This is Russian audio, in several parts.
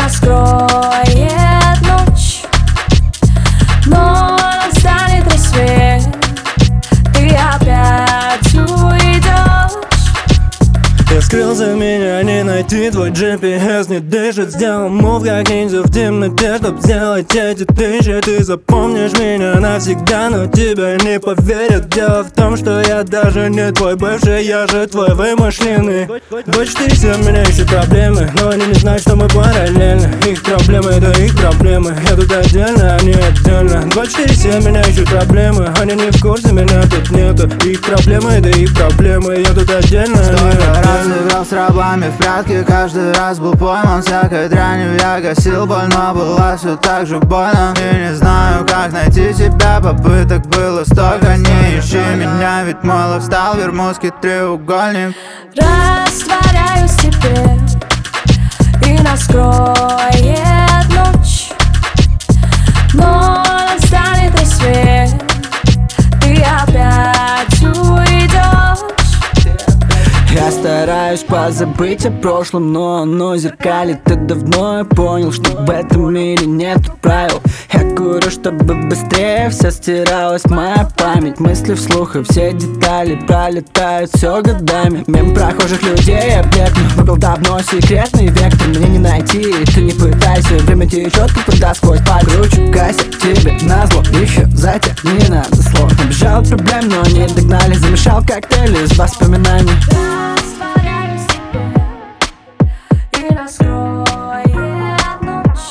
скроет ночь, но настанет рассвет, ты опять уйдешь. Я скрылся, меня не найти, твой GPS не дышит. Сделал мув как ниндзя в темноте, чтоб сделать эти тысячи. Ты запомнишь меня навсегда, но тебе не поверят. Дело в том, что я даже не твой бывший, я же твой вымышленный. 24/7 у меня ищут проблемы, но они не знают, что мы параллельно. Их проблемы — это их проблемы, я тут отдельно, они отдельно. 24/7 меня ищут проблемы, они не в курсе, меня тут нету. Их проблемы — это их проблемы, я тут отдельно, они отдельно. Играл с рабами в прятки, каждый раз был пойман всякой дрянью. Я гасил боль, но было все так же больно. И не знаю, как найти тебя, попыток было столько. Не ищи меня, ведь мой лав стал вермузский треугольник. Растворяюсь теперь, и нас скроет ночь, но настанет рассвет, ты опять уйдешь. Я стараюсь позабыть о прошлом, но оно зеркалит. И давно я понял, что в этом мире нет правил. Я курю, чтобы быстрее вся стиралась моя память. Мысли вслух и все детали пролетают все годами. Мимо прохожих людей я бегну, выбрал давно секретный вектор. Мне не найти, ты не пытайся, время течет, как вода сквозь пальцы. Кручу кассет тебе назло, еще затяни надо слов. Набежал проблем, но не догнали, замешал коктейль из воспоминаний. Растворяюсь теперь, и нас скроет ночь,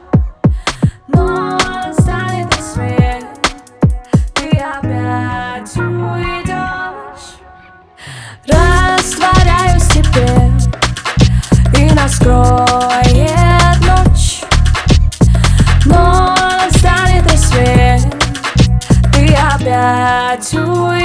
но настанет рассвет, ты опять уйдешь. Растворяюсь теперь, и нас скроет ночь, но настанет рассвет, ты опять уйдешь.